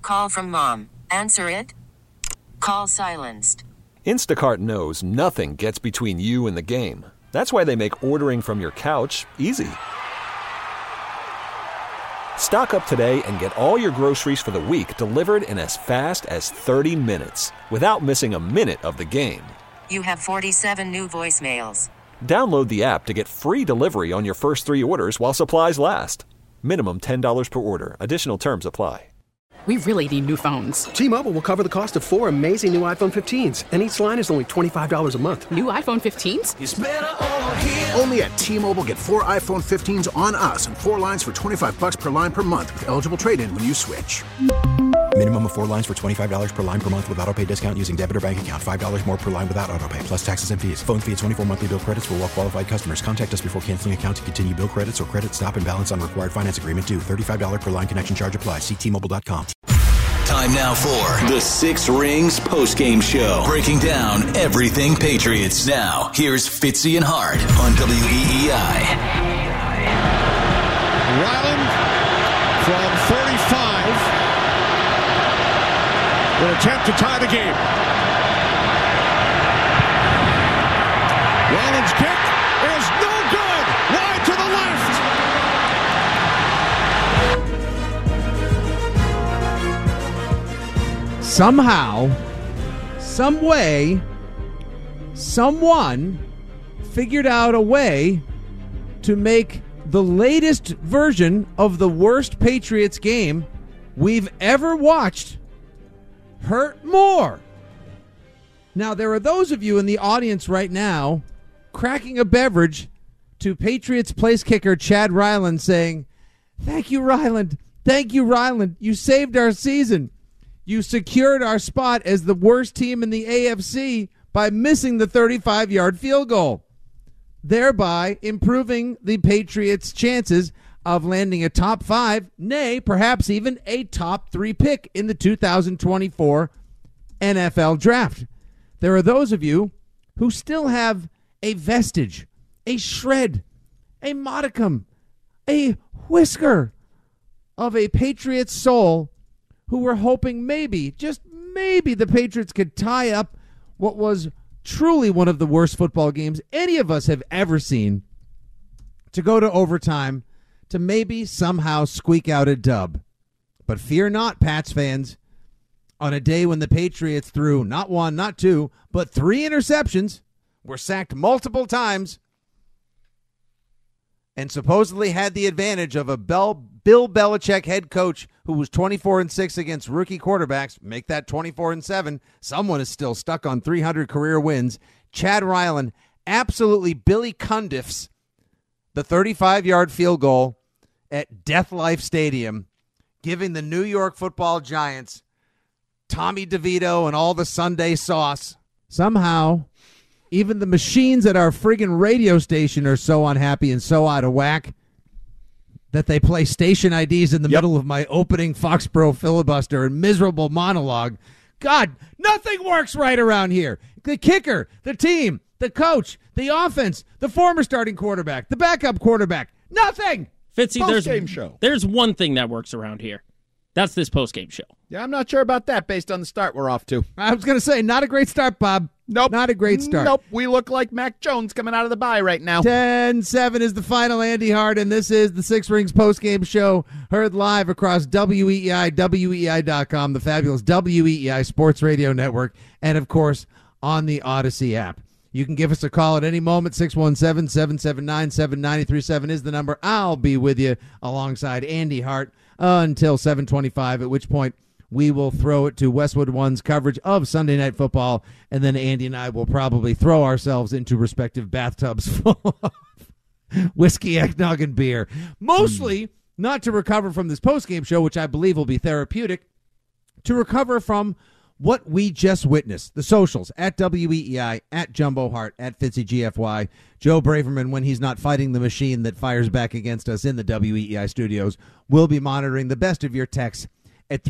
call from mom. Answer it. Call silenced. Instacart knows nothing gets between you and the game. That's why they make ordering from your couch easy. Stock up today and get all your groceries for the week delivered in as fast as 30 minutes without missing a minute of the game. You have 47 new voicemails. Download the app to get free delivery on your first 3 orders while supplies last. Minimum $10 per order. Additional terms apply. We really need new phones. T-Mobile will cover the cost of 4 amazing new iPhone 15s, and each line is only $25 a month. New iPhone 15s? It's better over here. Only at T-Mobile, get 4 iPhone 15s on us and 4 lines for $25 per line per month with eligible trade-in when you switch. Minimum of 4 lines for $25 per line per month with autopay discount using debit or bank account. $5 more per line without autopay, plus taxes and fees. Phone fee at 24 monthly bill credits for well-qualified customers. Contact us before canceling account to continue bill credits or credit stop and balance on required finance agreement due. $35 per line connection charge applies. See T-Mobile.com. Time now for the Six Rings postgame show. Breaking down everything Patriots. Now, here's Fitzy and Hart on WEEI. Ryland from 35 will attempt to tie the game. Ryland's kick is no good. Wide to the left. Somehow, some way, someone figured out a way to make the latest version of the worst Patriots game we've ever watched hurt more. Now, there are those of you in the audience right now cracking a beverage to Patriots place kicker Chad Ryland saying, "Thank you, Ryland. Thank you, Ryland. You saved our season. You secured our spot as the worst team in the AFC by missing the 35-yard field goal, thereby improving the Patriots' chances of landing a top 5, nay, perhaps even a top 3 pick in the 2024 NFL Draft." There are those of you who still have a vestige, a shred, a modicum, a whisker of a Patriots soul who were hoping maybe, just maybe, the Patriots could tie up what was truly one of the worst football games any of us have ever seen, to go to overtime, to maybe somehow squeak out a dub. But fear not, Pats fans. On a day when the Patriots threw not 1, not 2, but 3 interceptions, were sacked multiple times, and supposedly had the advantage of a Bill Belichick head coach who was 24-6 against rookie quarterbacks, make that 24-7. Someone is still stuck on 300 career wins. Chad Ryland absolutely Billy Cundiffs the 35-yard field goal at Death Life Stadium, giving the New York Football Giants Tommy DeVito and all the Sunday sauce. Somehow, even the machines at our friggin' radio station are so unhappy and so out of whack that they play station IDs in the middle of my opening Foxborough filibuster and miserable monologue. God, nothing works right around here. The kicker, the team, the coach, the offense, the former starting quarterback, the backup quarterback, nothing. Fitzy, there's one thing that works around here. That's this postgame show. Yeah, I'm not sure about that based on the start we're off to. I was going to say, not a great start, Bob. Nope. Not a great start. Nope. We look like Mac Jones coming out of the bye right now. 10-7 is the final. Andy Hart, and this is the Six Rings postgame show, heard live across WEEI, WEEI.com, the fabulous WEEI Sports Radio Network, and, of course, on the Odyssey app. You can give us a call at any moment. 617-779-7937 is the number. I'll be with you alongside Andy Hart until 7:25, at which point we will throw it to Westwood One's coverage of Sunday Night Football, and then Andy and I will probably throw ourselves into respective bathtubs full of whiskey, eggnog, and beer. Mostly not to recover from this postgame show, which I believe will be therapeutic, to recover from what we just witnessed. The socials, at WEEI, at Jumbo Hart, at FitzyGFY. Joe Braverman, when he's not fighting the machine that fires back against us in the WEEI studios, will be monitoring the best of your texts at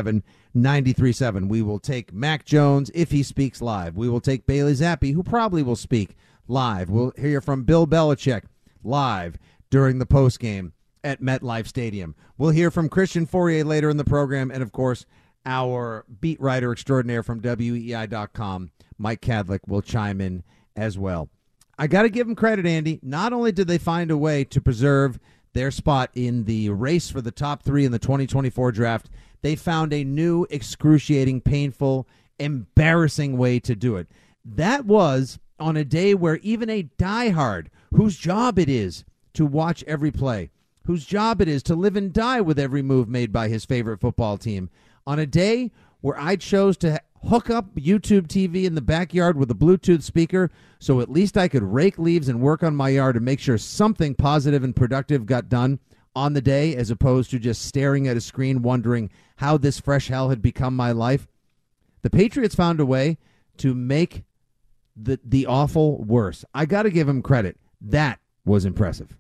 37937. We will take Mac Jones if he speaks live. We will take Bailey Zappi, who probably will speak live. We'll hear from Bill Belichick live during the postgame at MetLife Stadium. We'll hear from Christian Fourier later in the program, and, of course, our beat writer extraordinaire from WEEI.com, Mike Kadlick, will chime in as well. I got to give them credit, Andy. Not only did they find a way to preserve their spot in the race for the top 3 in the 2024 draft, they found a new, excruciating, painful, embarrassing way to do it. That was on a day where even a diehard, whose job it is to watch every play, whose job it is to live and die with every move made by his favorite football team, on a day where I chose to hook up YouTube TV in the backyard with a Bluetooth speaker so at least I could rake leaves and work on my yard and make sure something positive and productive got done on the day, as opposed to just staring at a screen wondering how this fresh hell had become my life. The Patriots found a way to make the awful worse. I got to give them credit. That was impressive.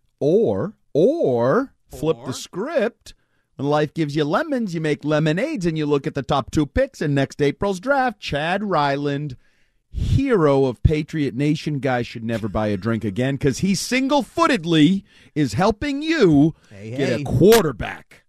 Or flip the script. When life gives you lemons, you make lemonades, and you look at the top 2 picks in next April's draft. Chad Ryland, hero of Patriot Nation. Guy should never buy a drink again because he single-footedly is helping you get a quarterback.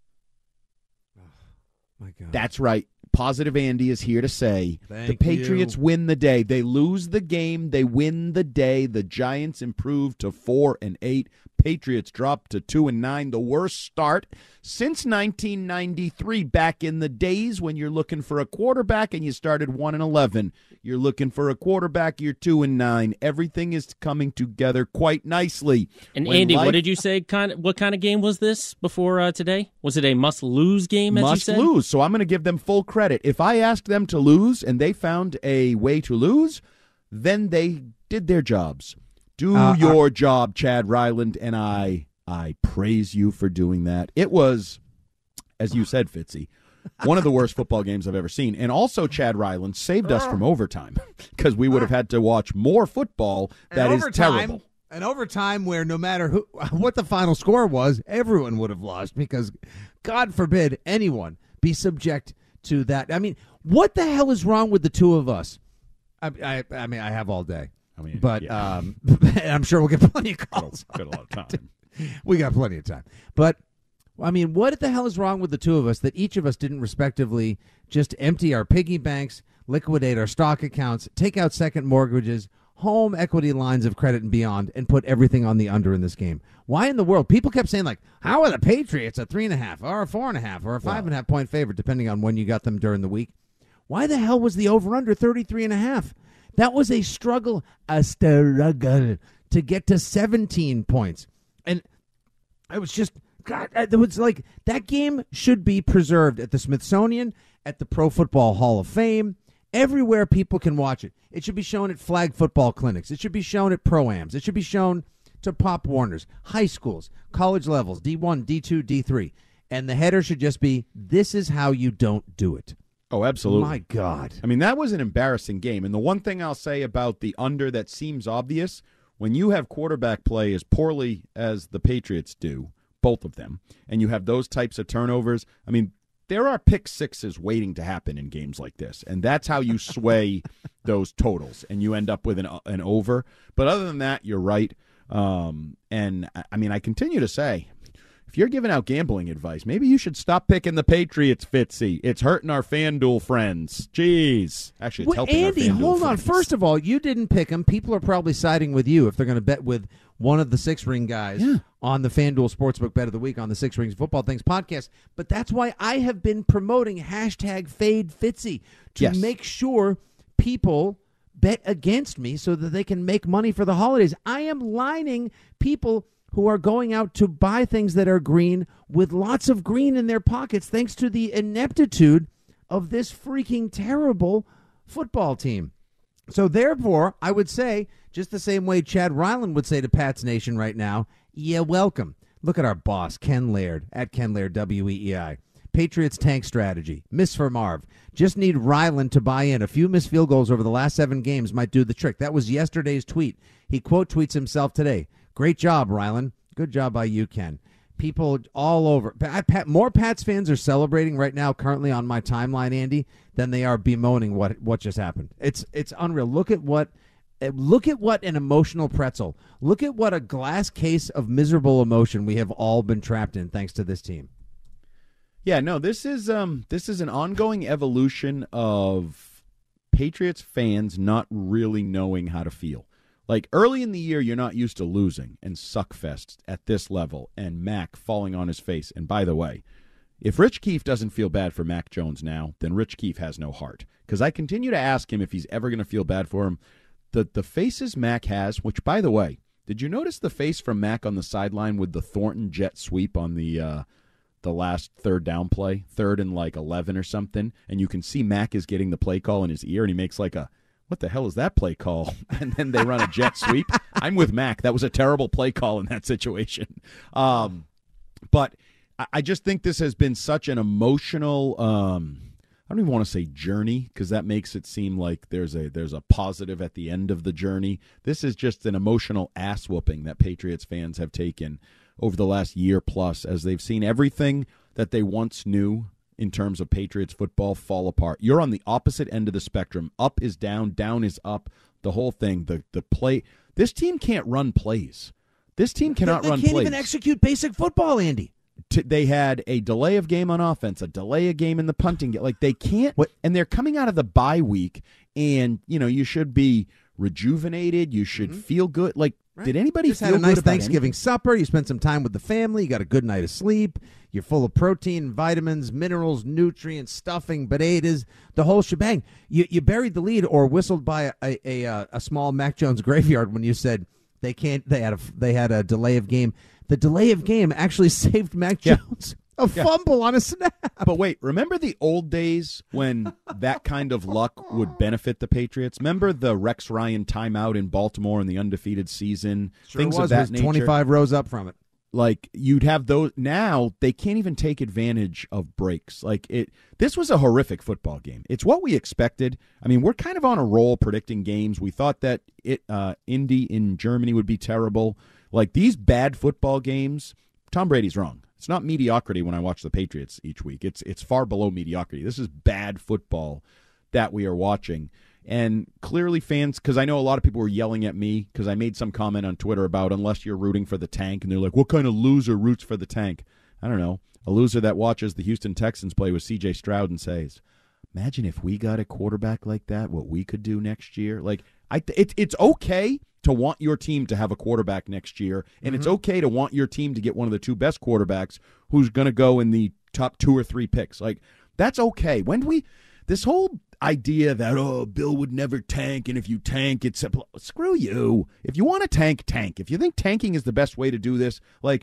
Oh, my God. That's right. Positive Andy is here to say the Patriots win the day. They lose the game. They win the day. The Giants improve to 4-8. Patriots drop to 2-9. The worst start since 1993, back in the days when you're looking for a quarterback and you started 1-11. You're looking for a quarterback, you're 2-9. Everything is coming together quite nicely. And Andy, what did you say? What kind of game was this before today? Was it a must-lose game, as you said? Must lose, so I'm going to give them full credit. If I asked them to lose and they found a way to lose, then they did their jobs. Do your job, Chad Ryland, and I praise you for doing that. It was, as you said, Fitzy, one of the worst football games I've ever seen. And also, Chad Ryland saved us from overtime because we would have had to watch more football. That is terrible. An overtime where no matter what the final score was, everyone would have lost because, God forbid, anyone be subject to that. I mean, what the hell is wrong with the two of us? I mean, I have all day. But yeah. I'm sure we'll get plenty of calls. Got a lot of time. We got plenty of time. But, I mean, what the hell is wrong with the two of us that each of us didn't respectively just empty our piggy banks, liquidate our stock accounts, take out second mortgages, home equity lines of credit and beyond, and put everything on the under in this game? Why in the world? People kept saying, like, how are the Patriots a 3.5 or a 4.5 or a 5.5 point favorite, depending on when you got them during the week? Why the hell was the over-under 33.5? That was a struggle to get to 17 points. And it was just, God, it was like that game should be preserved at the Smithsonian, at the Pro Football Hall of Fame, everywhere people can watch it. It should be shown at flag football clinics. It should be shown at Pro-Ams. It should be shown to Pop Warners, high schools, college levels, D1, D2, D3. And the header should just be, this is how you don't do it. Oh, absolutely. My God. I mean, that was an embarrassing game. And the one thing I'll say about the under that seems obvious, when you have quarterback play as poorly as the Patriots do, both of them, and you have those types of turnovers, I mean, there are pick sixes waiting to happen in games like this. And that's how you sway those totals, and you end up with an over. But other than that, you're right. And, I mean, I continue to say, if you're giving out gambling advice, maybe you should stop picking the Patriots, Fitzy. It's hurting our FanDuel friends. Jeez. Actually, it's helping Andy, our FanDuel hold on. friends. First of all, you didn't pick them. People are probably siding with you if they're going to bet with one of the Six Ring guys on the FanDuel Sportsbook Bet of the Week on the Six Rings Football Things podcast. But that's why I have been promoting #FadeFitzy to make sure people bet against me so that they can make money for the holidays. I am lining people who are going out to buy things that are green with lots of green in their pockets thanks to the ineptitude of this freaking terrible football team. So therefore, I would say, just the same way Chad Ryland would say to Pats Nation right now, yeah, welcome. Look at our boss, Ken Laird, at Ken Laird, WEEI. Patriots tank strategy. Miss for Marv. Just need Ryland to buy in. A few missed field goals over the last 7 games might do the trick. That was yesterday's tweet. He quote tweets himself today. Great job, Ryland. Good job by you, Ken. People all over. More Pats fans are celebrating right now currently on my timeline, Andy, than they are bemoaning what just happened. It's unreal. Look at what an emotional pretzel. Look at what a glass case of miserable emotion we have all been trapped in thanks to this team. Yeah, no, this is an ongoing evolution of Patriots fans not really knowing how to feel. Like, early in the year, you're not used to losing and suckfest at this level and Mac falling on his face. And by the way, if Rich Keefe doesn't feel bad for Mac Jones now, then Rich Keefe has no heart. Because I continue to ask him if he's ever going to feel bad for him. The faces Mac has, which, by the way, did you notice the face from Mac on the sideline with the Thornton jet sweep on the last third down play, 3rd and like 11 or something? And you can see Mac is getting the play call in his ear, and he makes like a, what the hell is that play call? And then they run a jet sweep. I'm with Mac. That was a terrible play call in that situation. But I just think this has been such an emotional, I don't even want to say journey, because that makes it seem like there's a positive at the end of the journey. This is just an emotional ass whooping that Patriots fans have taken over the last year plus, as they've seen everything that they once knew in terms of Patriots football fall apart. You're on the opposite end of the spectrum. Up is down, down is up. The whole thing, the play. This team can't run plays. This team cannot run plays. They can't even execute basic football, Andy. They had a delay of game on offense, a delay of game in the punting. Like, they can't. And they're coming out of the bye week, and, you should be rejuvenated. You should feel good. Like, right. Did anybody just feel had a nice good about Thanksgiving anything? supper? You spent some time with the family. You got a good night of sleep. You're full of protein, vitamins, minerals, nutrients, stuffing, potatoes, the whole shebang. You buried the lead or whistled by a small Mac Jones graveyard when you said they can't. They had a delay of game. The delay of game actually saved Mac Jones a fumble on a snap. But wait, remember the old days when that kind of luck would benefit the Patriots? Remember the Rex Ryan timeout in Baltimore in the undefeated season? Sure Things was. of that It was nature. 25 rows up from it. Like, you'd have those. Now they can't even take advantage of breaks. This was a horrific football game. It's what we expected. I mean, we're kind of on a roll predicting games. We thought that Indy in Germany would be terrible. Like, these bad football games, Tom Brady's wrong. It's not mediocrity when I watch the Patriots each week. It's far below mediocrity. This is bad football that we are watching. And clearly fans, because I know a lot of people were yelling at me because I made some comment on Twitter about unless you're rooting for the tank, and they're like, what kind of loser roots for the tank? I don't know. A loser that watches the Houston Texans play with C.J. Stroud and says, imagine if we got a quarterback like that, what we could do next year. Like, it's okay to want your team to have a quarterback next year, and it's okay to want your team to get one of the two best quarterbacks who's going to go in the top 2 or 3 picks. Like, that's okay. This whole idea that, Bill would never tank, and if you tank, it's screw you. If you want to tank, tank. If you think tanking is the best way to do this, like,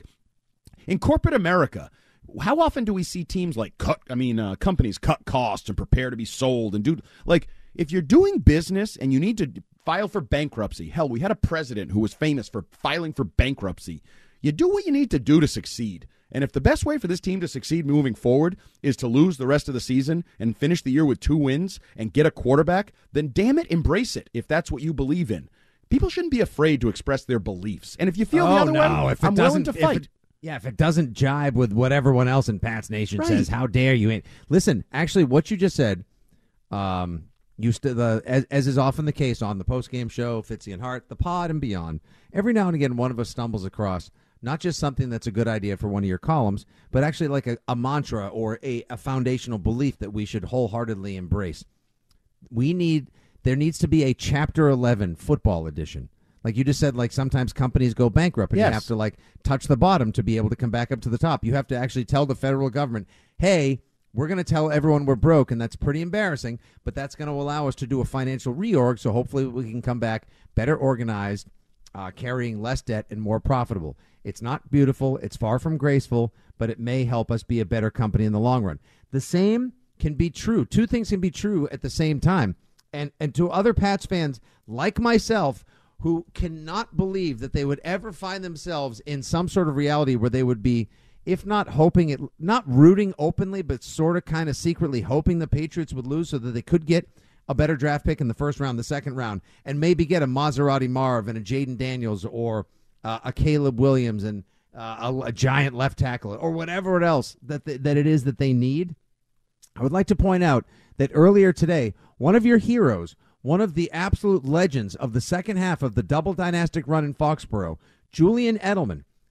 in corporate America, how often do we see teams like companies cut costs and prepare to be sold and do, like, if you're doing business and you need to file for bankruptcy, hell, we had a president who was famous for filing for bankruptcy. You do what you need to do to succeed. And if the best way for this team to succeed moving forward is to lose the rest of the season and finish the year with 2 wins and get a quarterback, then damn it, embrace it if that's what you believe in. People shouldn't be afraid to express their beliefs. And if you feel the other way, I'm willing to fight. If it doesn't jibe with what everyone else in Pat's Nation says, how dare you? Listen, actually, what you just said, as is often the case on the postgame show, Fitzy and Hart, the pod and beyond, every now and again one of us stumbles across not just something that's a good idea for one of your columns, but actually like a mantra or a foundational belief that we should wholeheartedly embrace. There needs to be a Chapter 11 football edition. Like you just said, like sometimes companies go bankrupt and you have to like touch the bottom to be able to come back up to the top. You have to actually tell the federal government, hey, we're going to tell everyone we're broke, and that's pretty embarrassing, but that's going to allow us to do a financial reorg, so hopefully we can come back better organized, carrying less debt and more profitable. It's not beautiful, it's far from graceful, but it may help us be a better company in the long run. The same can be true. 2 things can be true at the same time. And to other Pats fans like myself who cannot believe that they would ever find themselves in some sort of reality where they would be, if not hoping it, not rooting openly, but sort of kind of secretly hoping the Patriots would lose so that they could get a better draft pick in the first round, the second round, and maybe get a Maserati Marv and a Jaden Daniels or a Caleb Williams and a giant left tackle or whatever else that it is that they need. I would like to point out that earlier today, one of your heroes, one of the absolute legends of the second half of the double dynastic run in Foxborough, Julian Edelman,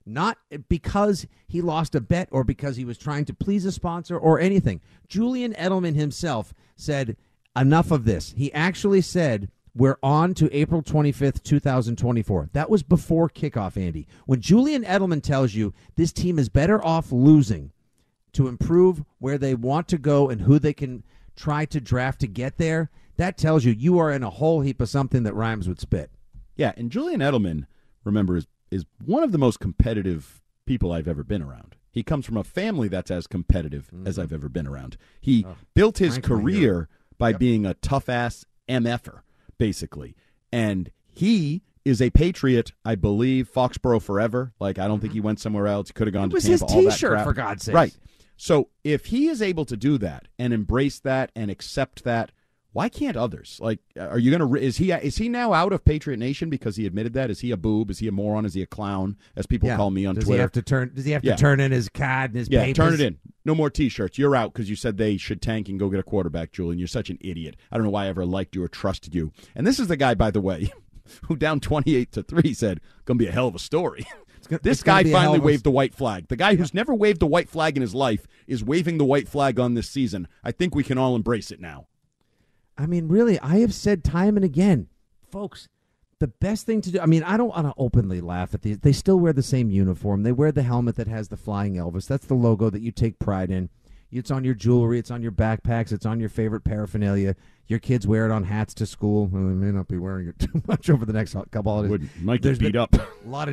Not because he lost a bet or because he was trying to please a sponsor or anything. Julian Edelman himself said, enough of this. He actually said, we're on to April 25th, 2024. That was before kickoff, Andy. When Julian Edelman tells you this team is better off losing to improve where they want to go and who they can try to draft to get there, that tells you are in a whole heap of something that rhymes with spit. Yeah, and Julian Edelman, remember, is one of the most competitive people I've ever been around. He comes from a family that's as competitive as I've ever been around. He built his career by being a tough-ass MFer, basically. And he is a Patriot, I believe, Foxborough forever. Like, I don't think he went somewhere else. He could have gone to Tampa. It was his all that T-shirt, crap. for God's sake. Right. So if he is able to do that and embrace that and accept that, why can't others? Like, are you going to? Is he now out of Patriot Nation because he admitted that? Is he a boob? Is he a moron? Is he a clown? As people call me on Twitter. Does he have to turn in his card and his papers? Yeah, turn it in. No more T-shirts. You're out because you said they should tank and go get a quarterback, Julian. You're such an idiot. I don't know why I ever liked you or trusted you. And this is the guy, by the way, who down 28-3 said, "Gonna be a hell of a story." This guy finally waved the white flag. The guy who's never waved the white flag in his life is waving the white flag on this season. I think we can all embrace it now. I mean, really, I have said time and again, folks, the best thing to do, I mean, I don't want to openly laugh at these. They still wear the same uniform. They wear the helmet that has the flying Elvis. That's the logo that you take pride in. It's on your jewelry. It's on your backpacks. It's on your favorite paraphernalia. Your kids wear it on hats to school. Well, they may not be wearing it too much over the next couple holidays. Might get beat up. A lot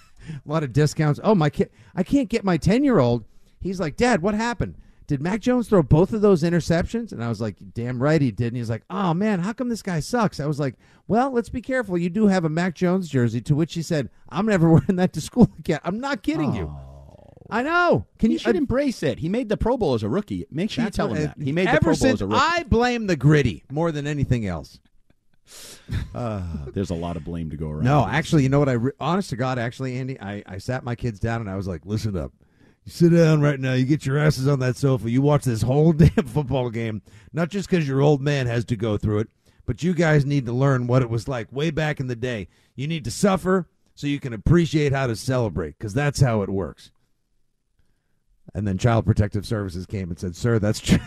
of discounts. Oh, my kid! I can't get my 10-year-old. He's like, Dad, what happened? Did Mac Jones throw both of those interceptions? And I was like, damn right he did. And he's like, oh, man, how come this guy sucks? I was like, well, let's be careful. You do have a Mac Jones jersey, to which he said, I'm never wearing that to school again. I'm not kidding you. I know. You should embrace it. He made the Pro Bowl as a rookie. Make sure you tell him that. He made the Pro Bowl as a rookie. I blame the gritty more than anything else. There's a lot of blame to go around. No, actually, you know what? Honest to God, actually, Andy, I sat my kids down and I was like, listen up. You sit down right now. You get your asses on that sofa. You watch this whole damn football game, not just because your old man has to go through it, but you guys need to learn what it was like way back in the day. You need to suffer so you can appreciate how to celebrate, because that's how it works. And then Child Protective Services came and said, sir, that's true.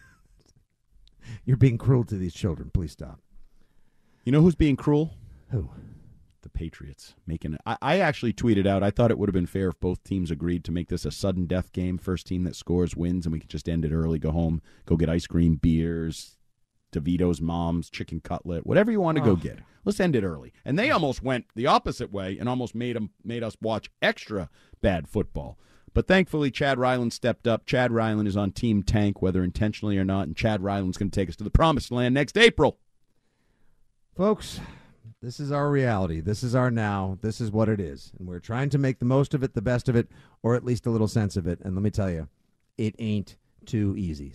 You're being cruel to these children. Please stop. You know who's being cruel? Who? The Patriots. I actually tweeted out, I thought it would have been fair if both teams agreed to make this a sudden death game. First team that scores wins, and we could just end it early, go home, go get ice cream, beers, DeVito's mom's chicken cutlet, whatever you want to go get. Let's end it early. And they almost went the opposite way and almost made us watch extra bad football. But thankfully, Chad Ryland stepped up. Chad Ryland is on Team Tank, whether intentionally or not, and Chad Ryland's going to take us to the promised land next April. Folks, this is our reality. This is our now. This is what it is. And we're trying to make the most of it, the best of it, or at least a little sense of it. And let me tell you, it ain't too easy.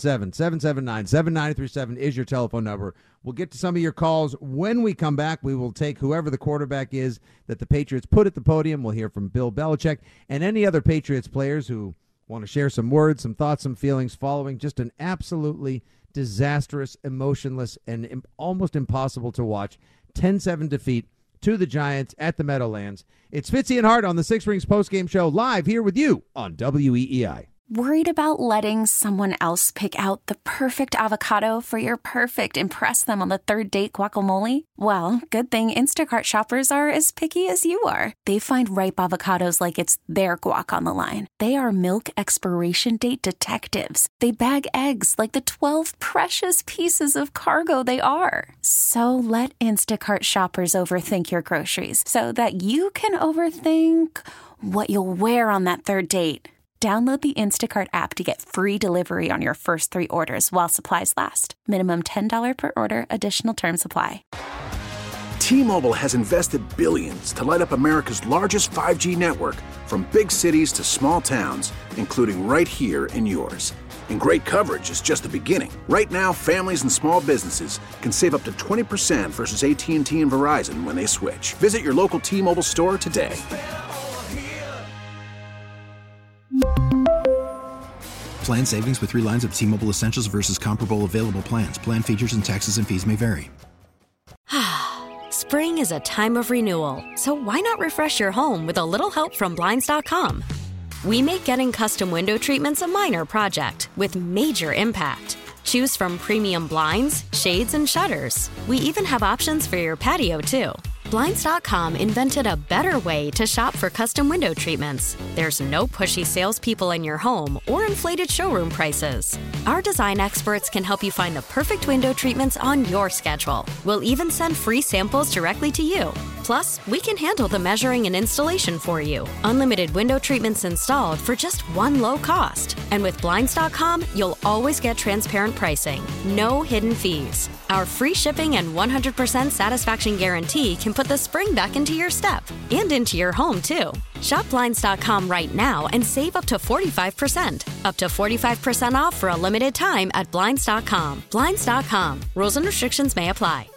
617-779-7937 is your telephone number. We'll get to some of your calls. When we come back, we will take whoever the quarterback is that the Patriots put at the podium. We'll hear from Bill Belichick and any other Patriots players who want to share some words, some thoughts, some feelings following just an absolutely disastrous, emotionless, and almost impossible to watch 10-7 defeat to the Giants at the Meadowlands. It's Fitzy and Hart on the Six Rings postgame show, live here with you on WEEI. Worried about letting someone else pick out the perfect avocado for your perfect impress them on the third date guacamole? Well, good thing Instacart shoppers are as picky as you are. They find ripe avocados like it's their guac on the line. They are milk expiration date detectives. They bag eggs like the 12 precious pieces of cargo they are. So let Instacart shoppers overthink your groceries so that you can overthink what you'll wear on that third date. Download the Instacart app to get free delivery on your first 3 orders while supplies last. Minimum $10 per order. Additional terms apply. T-Mobile has invested billions to light up America's largest 5G network, from big cities to small towns, including right here in yours. And great coverage is just the beginning. Right now, families and small businesses can save up to 20% versus AT&T and Verizon when they switch. Visit your local T-Mobile store today. Plan savings with 3 lines of T-Mobile Essentials versus comparable available plans. Plan features and taxes and fees may vary. Spring is a time of renewal, so why not refresh your home with a little help from Blinds.com? We make getting custom window treatments a minor project with major impact. Choose from premium blinds, shades, and shutters. We even have options for your patio, too. Blinds.com invented a better way to shop for custom window treatments. There's no pushy salespeople in your home or inflated showroom prices. Our design experts can help you find the perfect window treatments on your schedule. We'll even send free samples directly to you. Plus, we can handle the measuring and installation for you. Unlimited window treatments installed for just one low cost. And with Blinds.com, you'll always get transparent pricing. No hidden fees. Our free shipping and 100% satisfaction guarantee can put the spring back into your step and into your home, too. Shop Blinds.com right now and save up to 45%. Up to 45% off for a limited time at Blinds.com. Blinds.com. Rules and restrictions may apply.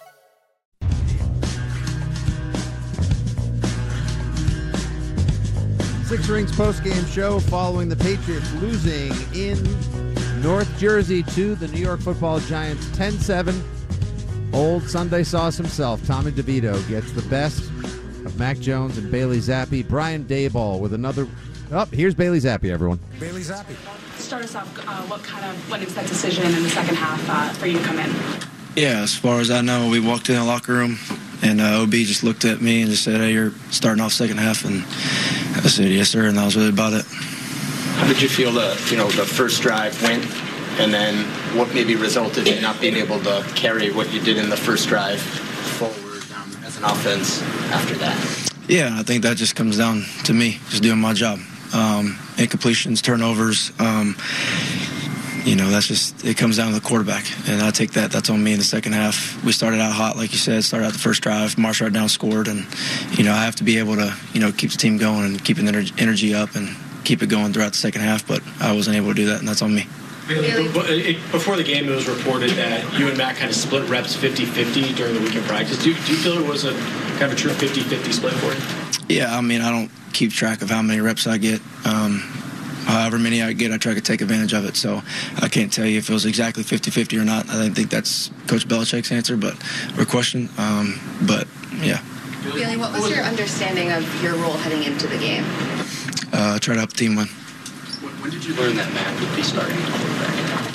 Six Rings postgame show following the Patriots losing in North Jersey to the New York Football Giants 10-7. Old Sunday Sauce himself, Tommy DeVito, gets the best of Mac Jones and Bailey Zappi. Brian Daboll with another... Oh, here's Bailey Zappi, everyone. Bailey Zappi. Start us off, what is that decision in the second half for you to come in? Yeah, as far as I know, we walked in the locker room, and OB just looked at me and just said, hey, you're starting off second half, and I said, yes, sir, and that was really about it. How did you feel the first drive went, and then what maybe resulted in not being able to carry what you did in the first drive forward as an offense after that? Yeah, I think that just comes down to me just doing my job. Incompletions, turnovers, that's just, it comes down to the quarterback, and I take that. That's on me in the second half. We started out hot, like you said, started out the first drive, marched right down, scored, and, I have to be able to, keep the team going and keep the energy up and keep it going throughout the second half, but I wasn't able to do that, and that's on me. Before the game, it was reported that you and Matt kind of split reps 50-50 during the weekend practice. Do you feel it was a kind of a true 50-50 split for you? Yeah, I don't keep track of how many reps I get. However many I get, I try to take advantage of it. So I can't tell you if it was exactly 50-50 or not. I don't think that's Coach Belichick's answer, or question. But, yeah. Bailey, what was your understanding of your role heading into the game? Try to help the team win. When did you learn that Matt would be starting at quarterback?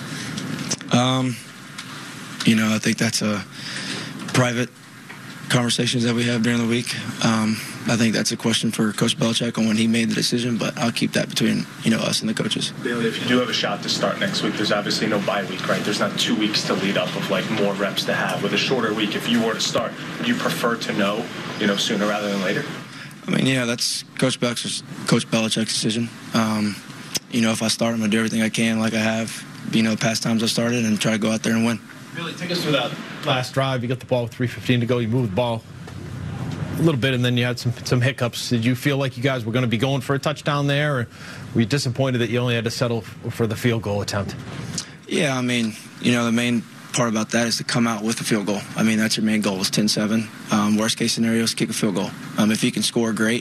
I think that's a private conversations that we have during the week. I think that's a question for Coach Belichick on when he made the decision, but I'll keep that between, us and the coaches. Bailey, if you do have a shot to start next week, there's obviously no bye week, right? There's not 2 weeks to lead up of, more reps to have. With a shorter week, if you were to start, would you prefer to know, sooner rather than later? That's Coach Belichick's decision. If I start, I'm going to do everything I can like I have, past times I started, and try to go out there and win. Billy, take us through that last drive. You got the ball with 3:15 to go. You moved the ball a little bit, and then you had some hiccups. Did you feel like you guys were going to be going for a touchdown there, or were you disappointed that you only had to settle for the field goal attempt? Yeah, the main part about that is to come out with a field goal. That's your main goal is 10-7. Worst case scenario is kick a field goal. If you can score, great.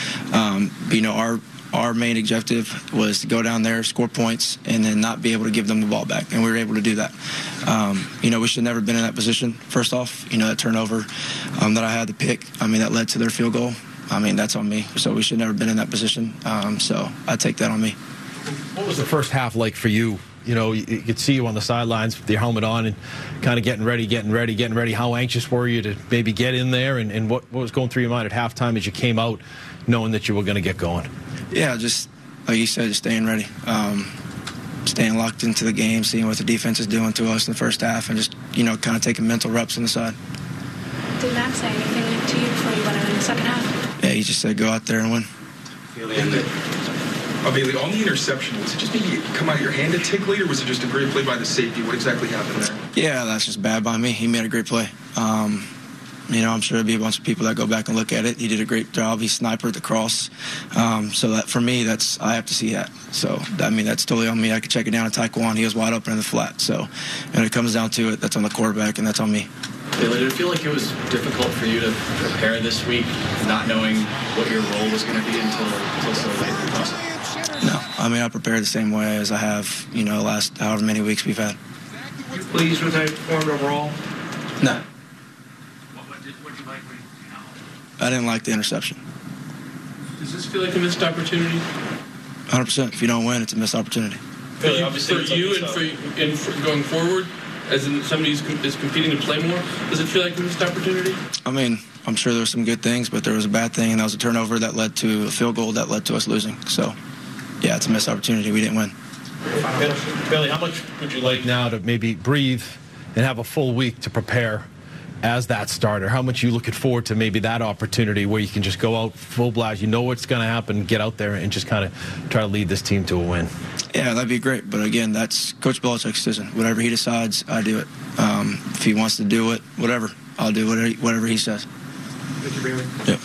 Our main objective was to go down there, score points, and then not be able to give them the ball back, and we were able to do that. We should have never been in that position. First off, that turnover that I had to pick, that led to their field goal. That's on me. So we should have never been in that position. So I take that on me. What was the first half like for you? You could see you on the sidelines with your helmet on and kind of getting ready. How anxious were you to maybe get in there, and what was going through your mind at halftime as you came out knowing that you were going to get going? Yeah, just like you said, just staying ready, staying locked into the game, seeing what the defense is doing to us in the first half, and just, kind of taking mental reps on the side. Did Matt say anything to you before you went in the second half? Yeah, he just said go out there and win. Bailey, on the interception, was it just maybe come out of your hand a tick late, or was it just a great play by the safety? What exactly happened there? Yeah, that's just bad by me. He made a great play. I'm sure there'll be a bunch of people that go back and look at it. He did a great job. He sniped the cross. So that for me, I have to see that. So, that's totally on me. I could check it down to Taekwon. He was wide open in the flat. So, when it comes down to it, that's on the quarterback, and that's on me. Bailey, did it feel like it was difficult for you to prepare this week, not knowing what your role was going to be until so late in the process? No. I prepared the same way as I have, the last however many weeks we've had. Are you pleased with how you performed overall? No. I didn't like the interception. Does this feel like a missed opportunity? 100%. If you don't win, it's a missed opportunity. For you and for going forward, as in somebody is competing to play more, does it feel like a missed opportunity? I mean, I'm sure there were some good things, but there was a bad thing, and that was a turnover that led to a field goal that led to us losing. So, yeah, it's a missed opportunity. We didn't win. Bailey, how much would you like now to maybe breathe and have a full week to prepare as that starter? How much are you looking forward to maybe that opportunity where you can just go out full blast, you know what's going to happen, get out there and just kind of try to lead this team to a win? Yeah, that'd be great. But again, that's Coach Belichick's decision. Whatever he decides, I do it. If he wants to do it, whatever, I'll do whatever he says. Thank you, Bailey. Yep.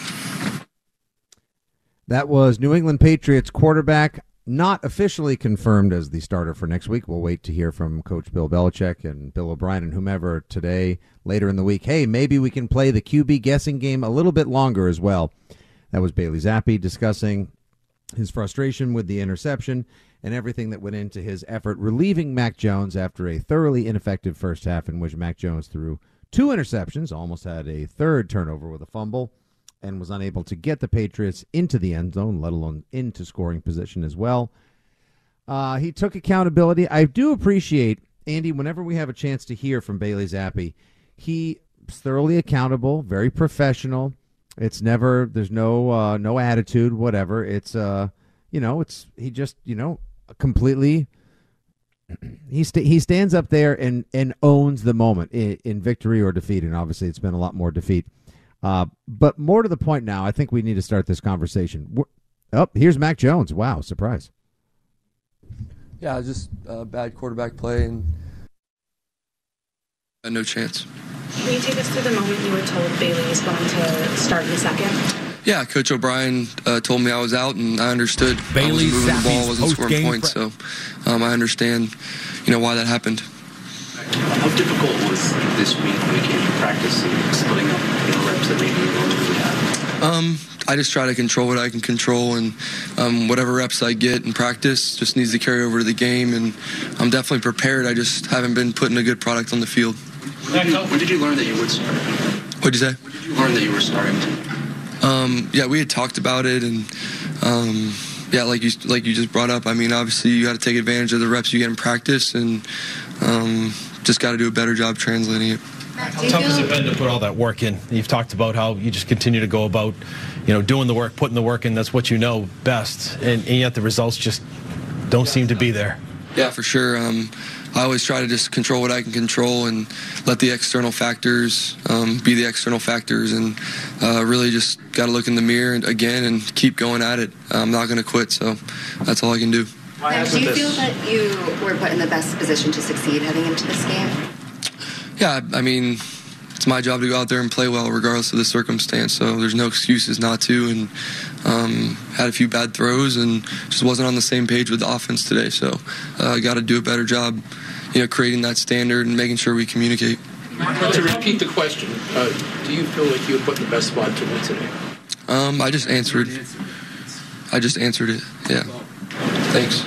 That was New England Patriots quarterback, not officially confirmed as the starter for next week. We'll wait to hear from Coach Bill Belichick and Bill O'Brien and whomever today, later in the week. Hey, maybe we can play the QB guessing game a little bit longer as well. That was Bailey Zappi discussing his frustration with the interception and everything that went into his effort relieving Mac Jones after a thoroughly ineffective first half in which Mac Jones threw 2 interceptions, almost had a third turnover with a fumble, and was unable to get the Patriots into the end zone, let alone into scoring position as well. He took accountability. I do appreciate, Andy, whenever we have a chance to hear from Bailey Zappi, he's thoroughly accountable, very professional. It's never, there's no attitude, whatever. It's, he just, completely, he stands up there and owns the moment in victory or defeat, and obviously it's been a lot more defeat. But more to the point now, I think we need to start this conversation. Here's Mac Jones. Wow, surprise. Yeah, just bad quarterback play and no chance. Can you take us through the moment you were told Bailey was going to start in a second? Yeah, Coach O'Brien told me I was out, and I understood. Bailey I wasn't moving the ball, wasn't Zappi's scoring points, so I understand, why that happened. How difficult was this week when it came to practice and splitting up reps that maybe you normally would have? I just try to control what I can control, and whatever reps I get in practice just needs to carry over to the game, and I'm definitely prepared. I just haven't been putting a good product on the field. When did you learn that you would start? What'd you say? When did you learn that you were starting? Yeah, we had talked about it, and like you just brought up. I mean, obviously you got to take advantage of the reps you get in practice, and just got to do a better job translating it. How tough has it been to put all that work in? You've talked about how you just continue to go about, doing the work, putting the work in. That's what you know best, and yet the results just don't seem to be there. Yeah, for sure. I always try to just control what I can control and let the external factors be the external factors, and really just got to look in the mirror again and keep going at it. I'm not going to quit, so that's all I can do. Now, do you feel that you were put in the best position to succeed heading into this game? Yeah, I mean, it's my job to go out there and play well regardless of the circumstance, so there's no excuses not to, and had a few bad throws and just wasn't on the same page with the offense today, so I got to do a better job, creating that standard and making sure we communicate. To repeat the question, do you feel like you were put in the best spot to win today? I just answered it, yeah. Thanks.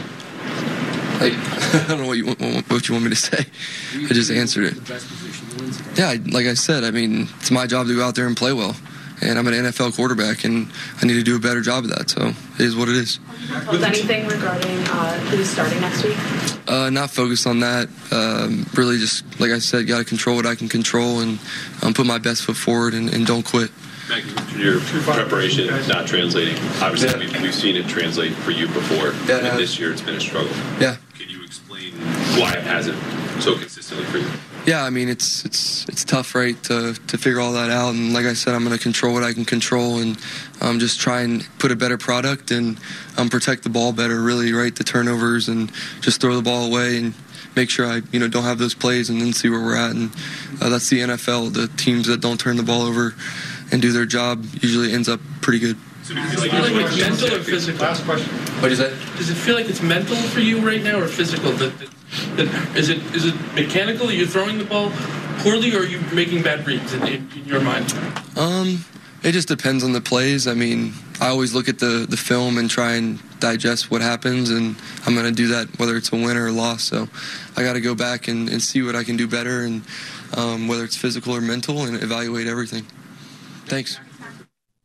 I don't know what you want me to say. I just answered it. Yeah, like I said, I mean, it's my job to go out there and play well. And I'm an NFL quarterback, and I need to do a better job of that. So it is what it is. Was anything regarding who's starting next week? Not focused on that. Really just, like I said, got to control what I can control and put my best foot forward and don't quit. Your preparation not translating. Obviously, we've seen it translate for you before, and this year it's been a struggle. Yeah. Can you explain why it hasn't so consistently for you? Yeah, I mean, it's tough, right, to figure all that out. And like I said, I'm going to control what I can control and just try and put a better product and protect the ball better, really, right, the turnovers, and just throw the ball away and make sure I, don't have those plays, and then see where we're at. And that's the NFL. The teams that don't turn the ball over and do their job usually ends up pretty good. Does it feel like it's mental or physical? Last question. What is that? Does it feel like it's mental for you right now or physical? Is it mechanical that you're throwing the ball poorly, or are you making bad reads in your mind? It just depends on the plays. I mean, I always look at the film and try and digest what happens, and I'm going to do that whether it's a win or a loss. So I got to go back and see what I can do better, and whether it's physical or mental, and evaluate everything. Thanks.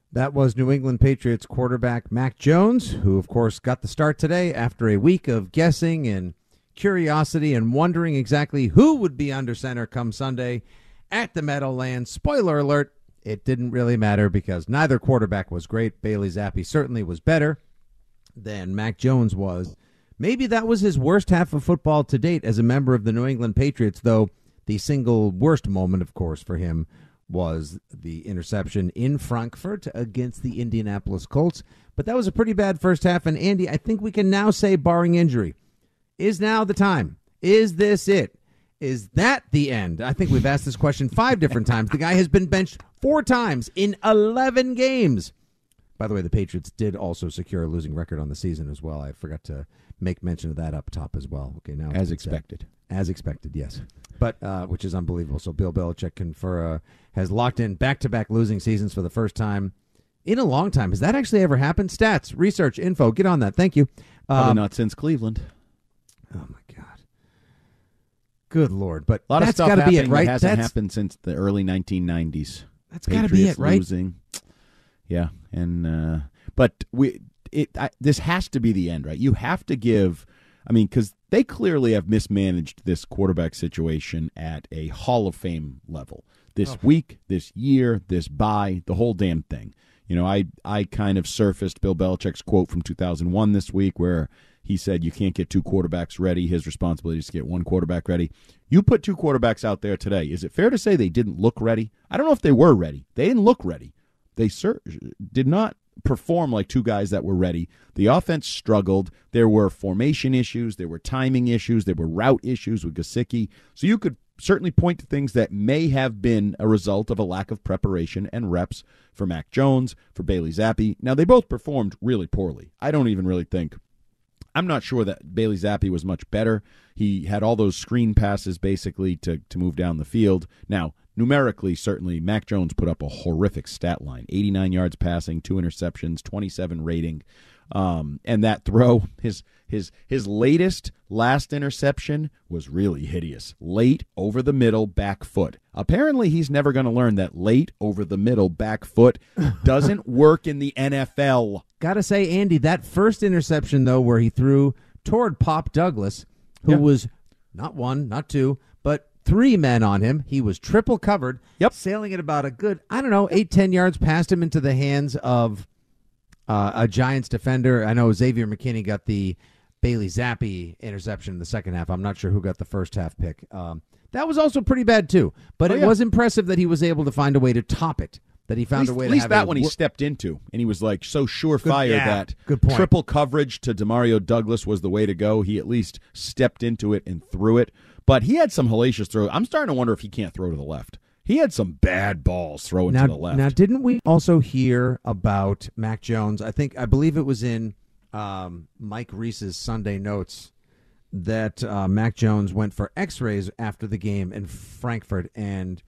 That was New England Patriots quarterback Mac Jones, who, of course, got the start today after a week of guessing and curiosity and wondering exactly who would be under center come Sunday at the Meadowlands. Spoiler alert, it didn't really matter because neither quarterback was great. Bailey Zappi certainly was better than Mac Jones was. Maybe that was his worst half of football to date as a member of the New England Patriots, though the single worst moment, of course, for him was the interception in Frankfurt against the Indianapolis Colts. But that was a pretty bad first half. And, Andy, I think we can now say, barring injury, is now the time? Is this it? Is that the end? I think we've asked this question 5 different times. The guy has been benched 4 times in 11 games. By the way, the Patriots did also secure a losing record on the season as well. I forgot to make mention of that up top as well. Okay, now as expected. As expected, yes. But which is unbelievable. So Bill Belichick has locked in back-to-back losing seasons for the first time in a long time. Has that actually ever happened? Stats, research, info, get on that. Thank you. Probably not since Cleveland. Oh, my God. Good Lord. But a lot that's of stuff got to be it, happening right? that hasn't happened since the early 1990s. That's got to be it, right? Losing. Yeah, and but this has to be the end, right? You have to give, because they clearly have mismanaged this quarterback situation at a Hall of Fame level. This week, this year, this bye, the whole damn thing. I kind of surfaced Bill Belichick's quote from 2001 this week where he said you can't get 2 quarterbacks ready. His responsibility is to get 1 quarterback ready. You put 2 quarterbacks out there today. Is it fair to say they didn't look ready? I don't know if they were ready. They didn't look ready. They did not perform like 2 guys that were ready. The offense struggled. There were formation issues. There were timing issues. There were route issues with Gesicki. So you could certainly point to things that may have been a result of a lack of preparation and reps for Mac Jones, for Bailey Zappi. Now, they both performed really poorly. I'm not sure that Bailey Zappi was much better. He had all those screen passes basically to move down the field. Now, numerically, certainly, Mac Jones put up a horrific stat line. 89 yards passing, 2 interceptions, 27 rating. And that throw, his last interception was really hideous. Late, over the middle, back foot. Apparently, he's never going to learn that late, over the middle, back foot doesn't work in the NFL. Gotta say, Andy, that first interception, though, where he threw toward Pop Douglas, who was not 1, not 2, but 3 men on him. He was triple covered, sailing at about a good, 8-10 yards past him into the hands of a Giants defender. I know Xavier McKinney got the Bailey Zappi interception in the second half. I'm not sure who got the first half pick. That was also pretty bad, too. But it was impressive that he was able to find a way to top it. That he found a way to have at least that one he stepped into, and he was like so surefire that good point. Triple coverage to Demario Douglas was the way to go. He at least stepped into it and threw it. But he had some hellacious throws. I'm starting to wonder if he can't throw to the left. He had some bad balls throwing to the left. Now, didn't we also hear about Mac Jones? I believe it was in Mike Reese's Sunday Notes that Mac Jones went for X-rays after the game in Frankfurt, and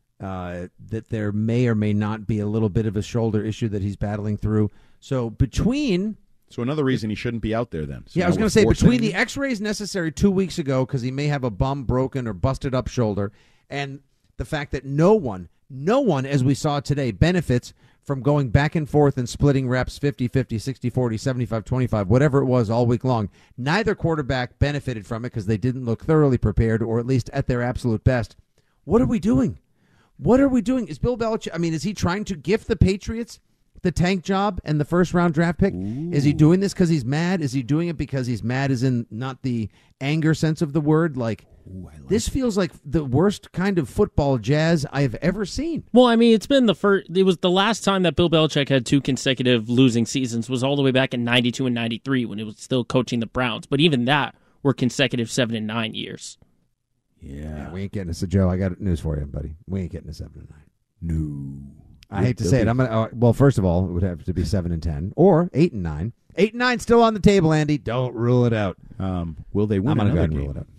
that there may or may not be a little bit of a shoulder issue that he's battling through. So another reason he shouldn't be out there then. So I was going to say, between the X-rays necessary 2 weeks ago because he may have a bum, broken, or busted up shoulder, and the fact that no one, as we saw today, benefits from going back and forth and splitting reps 50-50, 60-40, 75-25, whatever it was all week long. Neither quarterback benefited from it because they didn't look thoroughly prepared, or at least at their absolute best. What are we doing? What are we doing? Is Bill Belichick, is he trying to gift the Patriots the tank job and the first-round draft pick? Ooh. Is he doing this because he's mad? Is he doing it because he's mad as in not the anger sense of the word? This feels like the worst kind of football jazz I've ever seen. Well, it's been it was the last time that Bill Belichick had 2 consecutive losing seasons was all the way back in 92 and 93 when he was still coaching the Browns. But even that were consecutive 7 and 9 years. Yeah, we ain't getting this. So, Joe, I got news for you, buddy. We ain't getting a 7 and 9. No. I hate to say it. I'm gonna. Well, first of all, it would have to be 7 and 10 or 8 and 9. 8 and 9 still on the table, Andy. Don't rule it out. Will they win another game? Rule it out.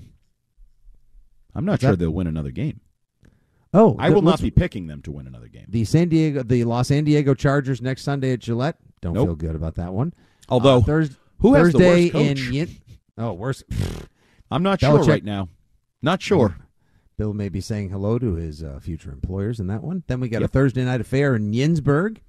I'm not sure they'll win another game. Oh, I will not be picking them to win another game. The Los San Diego Chargers next Sunday at Gillette. Don't feel good about that one. Although who has the worst coach? Worse. I'm not sure right now. Not sure. Bill may be saying hello to his future employers in that one. Then we got a Thursday night affair in Yinsburg.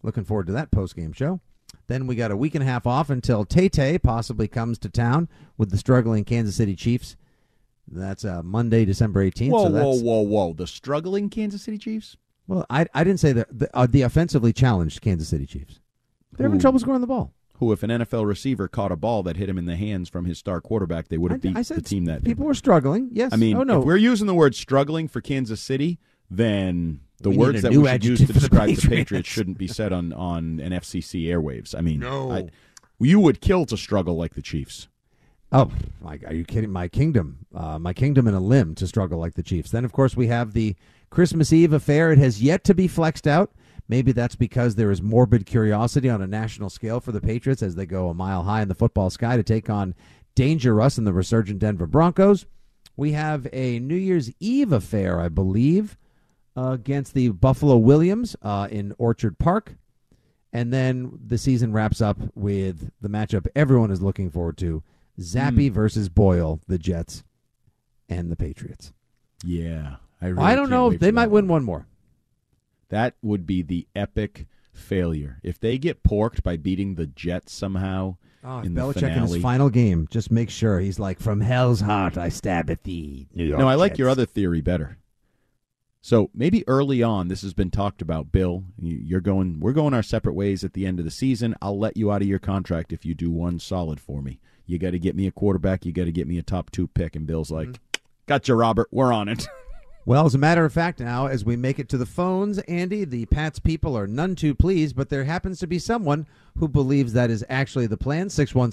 Looking forward to that post-game show. Then we got a week and a half off until Tay-Tay possibly comes to town with the struggling Kansas City Chiefs. That's Monday, December 18th. Whoa. The struggling Kansas City Chiefs? Well, I didn't say the offensively challenged Kansas City Chiefs. They're having trouble scoring the ball. Who, if an NFL receiver caught a ball that hit him in the hands from his star quarterback, they would have beat the team that people were struggling. Yes. I mean, if we're using the word struggling for Kansas City, then the words that we should use to describe the Patriots shouldn't be said on an FCC airwaves. I mean, you would kill to struggle like the Chiefs. Oh, are you kidding? My kingdom in a limb to struggle like the Chiefs. Then, of course, we have the Christmas Eve affair. It has yet to be flexed out. Maybe that's because there is morbid curiosity on a national scale for the Patriots as they go a mile high in the football sky to take on Danger Russ and the resurgent Denver Broncos. We have a New Year's Eve affair, I believe, against the Buffalo Williams in Orchard Park. And then the season wraps up with the matchup everyone is looking forward to, Zappe versus Boyle, the Jets and the Patriots. Yeah. I don't know. They might win one more. That would be the epic failure. If they get porked by beating the Jets somehow in the Belichick finale. in his final game, just make sure he's like, from hell's heart I stab at thee, New York No, I like Jets. your other theory better. So maybe early on, this has been talked about, Bill. We're going our separate ways at the end of the season. I'll let you out of your contract if you do one solid for me. You got to get me a quarterback. You got to get me a top 2 pick. And Bill's like, gotcha, Robert. We're on it. Well, as a matter of fact, now, as we make it to the phones, Andy, the Pats people are none too pleased, but there happens to be someone who believes that is actually the plan.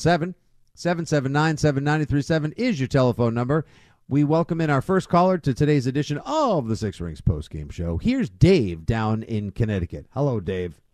617-779-7937 is your telephone number. We welcome in our first caller to today's edition of the Six Rings postgame show. Here's Dave down in Connecticut. Hello, Dave.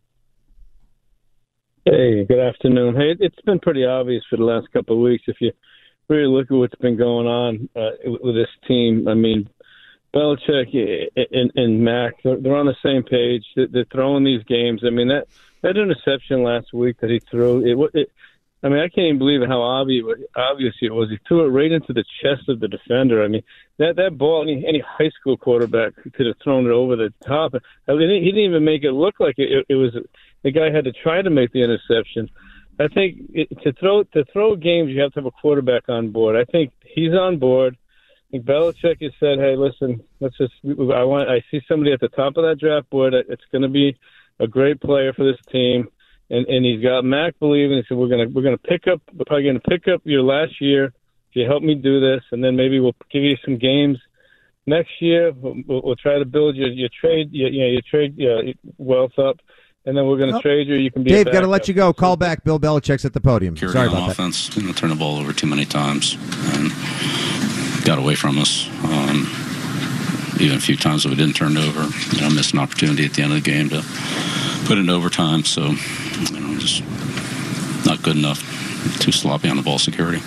Hey, good afternoon. Hey, it's been pretty obvious for the last couple of weeks. If you really look at what's been going on with this team, I mean, Belichick and Mac, they're on the same page. They're throwing these games. I mean, that interception last week that he threw, I mean, I can't even believe how obvious it was. He threw it right into the chest of the defender. I mean, that ball, any high school quarterback could have thrown it over the top. I mean, he didn't even make it look like it was the guy had to try to make the interception. I think to throw games, you have to have a quarterback on board. I think he's on board. I think Belichick has said, "Hey, listen, I see somebody at the top of that draft board. It's going to be a great player for this team." And he's got Mac believing. He said, we're probably going to pick up your last year if you help me do this, and then maybe we'll give you some games next year. We'll try to build your trade wealth up, and then we're going to trade you. You can be Dave. Got to let you go. Call back. Bill Belichick's at the podium. Sorry about that. Offense, turn the ball over too many times and got away from us. Even a few times that we didn't turn it over, missed an opportunity at the end of the game to put it into overtime. So, just not good enough. Too sloppy on the ball security.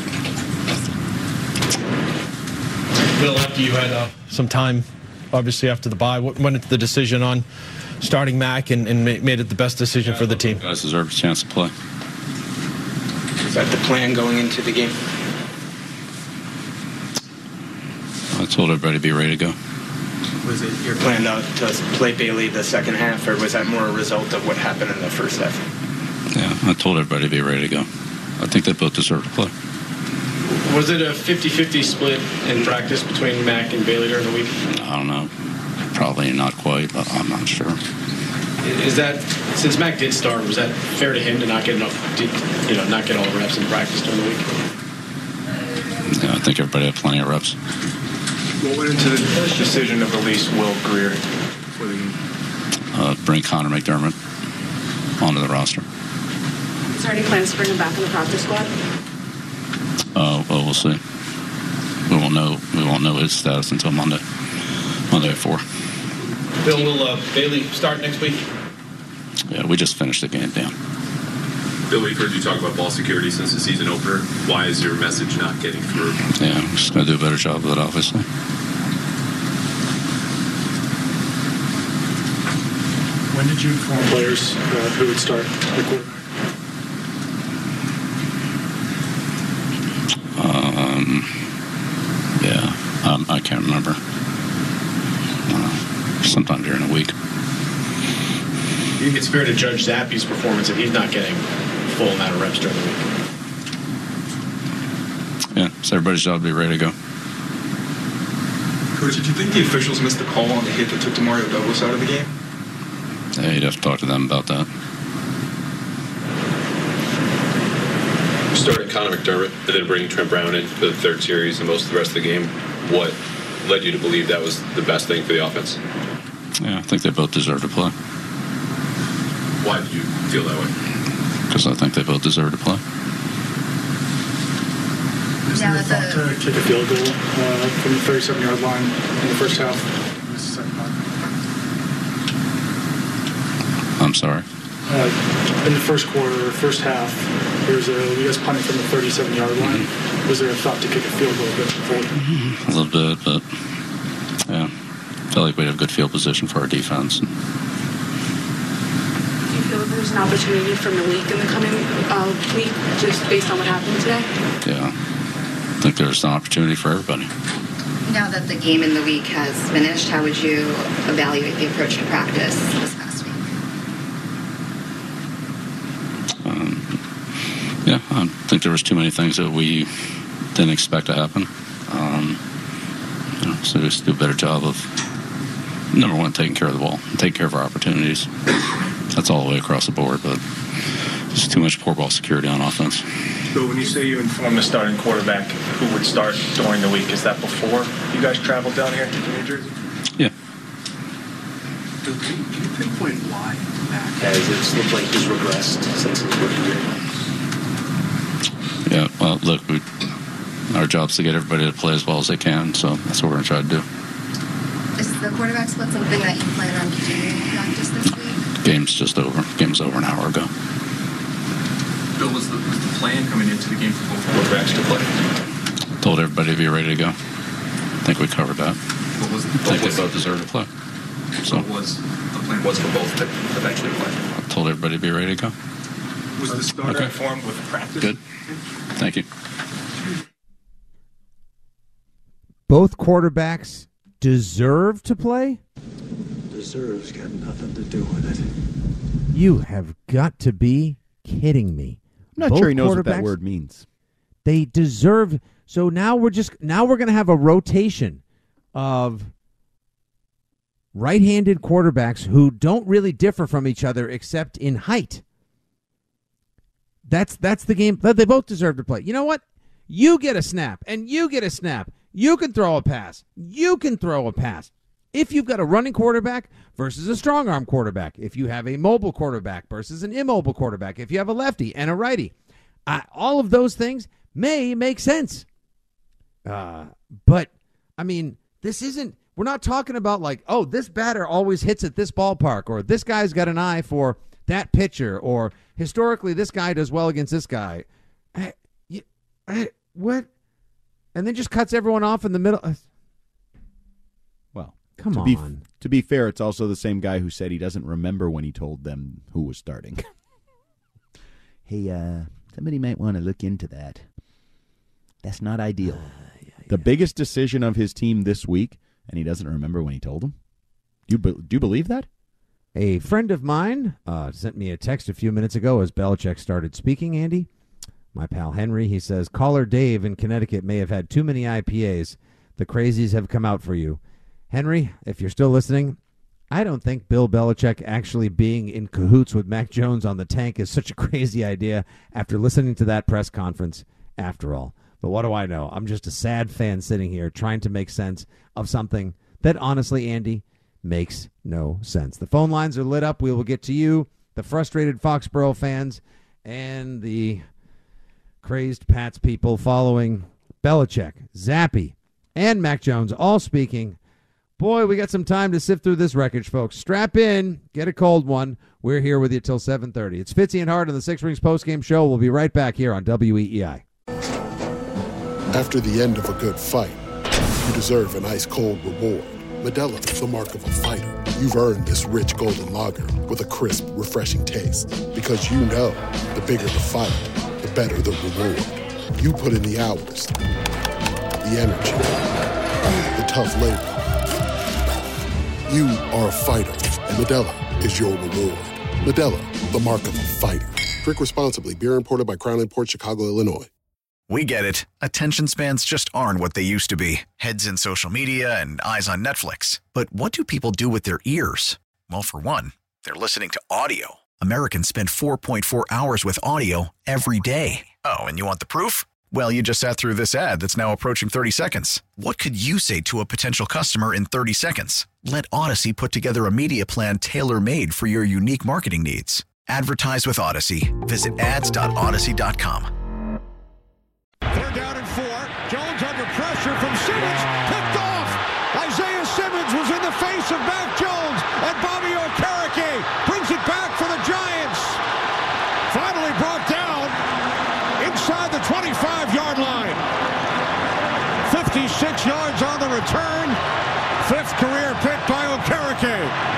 Bill, after you had some time, obviously after the bye, what went into the decision on starting Mac and made it the best decision for the team? Guys deserve a chance to play. Is that the plan going into the game? I told everybody to be ready to go. Was it your plan to play Bailey the second half, or was that more a result of what happened in the first half? Yeah, I told everybody to be ready to go. I think they both deserve to play. Was it a 50-50 split in practice between Mac and Bailey during the week? I don't know. Probably not quite, but I'm not sure. Is that, since Mac did start, was that fair to him to not get enough, not get all the reps in practice during the week? Yeah, I think everybody had plenty of reps. What went into the decision of release Will Greer for the game? Bring Connor McDermott onto the roster. Is there any plans to bring him back in the practice squad? Well, we'll see. We won't know his status until Monday at 4. Bill, will Bailey start next week? Yeah, we just finished the game down. Bill, we've heard you talk about ball security since the season opener. Why is your message not getting through? Yeah, I'm just going to do a better job of it, obviously. When did you inform players who would start the quarterback? I can't remember. Sometime during the week. you think it's fair to judge Zappe's performance if he's not getting full amount of reps during the week? Yeah, it's everybody's job to be ready to go. Coach, did you think the officials missed the call on the hit that took Demario Douglas out of the game? Yeah, you'd have to talk to them about that. Starting Connor McDermott and then bringing Trent Brown in for the third series and most of the rest of the game, what led you to believe that was the best thing for the offense? Yeah, I think they both deserve to play. Why did you feel that way? Because I think they both deserve to play. Is there a thought to kick a field goal from the 37-yard line in the first half? I'm sorry? In the first quarter, first half, you guys punted from the 37-yard line. Was there a thought to kick a field goal a bit before? A little bit, but yeah, felt like we had a good field position for our defense. Do you feel like there's an opportunity from the league in the coming week, just based on what happened today? Yeah, I think there's an opportunity for everybody. Now that the game in the week has finished, how would you evaluate the approach to practice this past week? Yeah, I think there was too many things that we didn't expect to happen. So just do a better job of, number one, taking care of the ball, taking care of our opportunities. That's all the way across the board, but just too much poor ball security on offense. So when you say you inform the starting quarterback who would start during the week, is that before you guys traveled down here to New Jersey? Yeah. Can you pinpoint why Mac has it looked like he's regressed since his rookie year? Yeah, well, look, our job's to get everybody to play as well as they can, so that's what we're going to try to do. Is the quarterback split something that you plan on continuing in practice this week? Game's just over. Game's over an hour ago. Bill, was the plan coming into the game for both quarterbacks to play? Told everybody to be ready to go. I think we covered that. What was I think they both deserve to play. So the plan was for both to eventually play? I told everybody to be ready to go. Was the starter informed with practice? Good. Thank you. Both quarterbacks deserve to play? Deserves got nothing to do with it. You have got to be kidding me. I'm not sure he knows what that word means. They deserve. So now we're going to have a rotation of right-handed quarterbacks who don't really differ from each other except in height. That's the game that they both deserve to play. You know what? You get a snap, and you get a snap. You can throw a pass. You can throw a pass. If you've got a running quarterback versus a strong-arm quarterback, if you have a mobile quarterback versus an immobile quarterback, if you have a lefty and a righty, all of those things may make sense. But, I mean, this isn't – we're not talking about like, oh, this batter always hits at this ballpark, or this guy's got an eye for that pitcher, or historically this guy does well against this guy. What? And then just cuts everyone off in the middle. Well, come on. To be fair, it's also the same guy who said he doesn't remember when he told them who was starting. Hey, somebody might want to look into that. That's not ideal. The biggest decision of his team this week, and he doesn't remember when he told them? Do you believe that? A friend of mine sent me a text a few minutes ago as Belichick started speaking, Andy. My pal Henry, he says, caller Dave in Connecticut may have had too many IPAs. The crazies have come out for you. Henry, if you're still listening, I don't think Bill Belichick actually being in cahoots with Mac Jones on the tank is such a crazy idea after listening to that press conference, after all. But what do I know? I'm just a sad fan sitting here trying to make sense of something that, honestly, Andy, makes no sense. The phone lines are lit up. We will get to you, the frustrated Foxborough fans, and the crazed Pats people following Belichick, Zappe, and Mac Jones all speaking. Boy, we got some time to sift through this wreckage, folks. Strap in. Get a cold one. We're here with you till 7:30. It's Fitzy and Hart on the Six Rings postgame show. We'll be right back here on WEEI. After the end of a good fight, you deserve an ice-cold reward. Modelo is the mark of a fighter. You've earned this rich golden lager with a crisp, refreshing taste. Because you know, the bigger the fight, the better the reward. You put in the hours, the energy, the tough labor. You are a fighter, and Modelo is your reward. Modelo, the mark of a fighter. Drink responsibly. Beer imported by Crown Imports, Chicago, Illinois. We get it. Attention spans just aren't what they used to be. Heads in social media and eyes on Netflix. But what do people do with their ears? Well, for one, they're listening to audio. Americans spend 4.4 hours with audio every day. Oh, and you want the proof? Well, you just sat through this ad that's now approaching 30 seconds. What could you say to a potential customer in 30 seconds? Let Odyssey put together a media plan tailor-made for your unique marketing needs. Advertise with Odyssey. Visit ads.odyssey.com. They're down and 4. Jones under pressure from Simmons. Picked off. Isaiah Simmons was in the face of Mac Jones. And Bobby Okereke brings it back for the Giants. Finally brought down inside the 25-yard line. 56 yards on the return. 5th career pick by Okereke.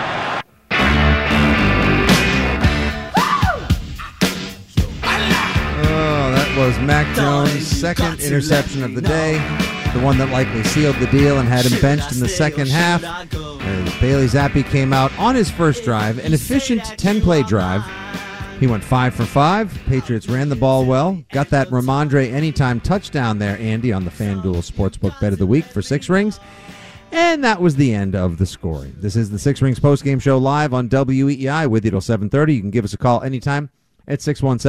Oh, that was Mac Jones' second interception of the day. The one that likely sealed the deal and had him benched in the second half. Bailey Zappi came out on his first drive, an efficient 10-play drive. He went 5 for 5. Patriots ran the ball well. Got that Ramondre anytime touchdown there, Andy, on the FanDuel Sportsbook Bet of the Week for 6 rings. And that was the end of the scoring. This is the 6 Rings postgame show live on WEEI with you till 7:30. You can give us a call anytime at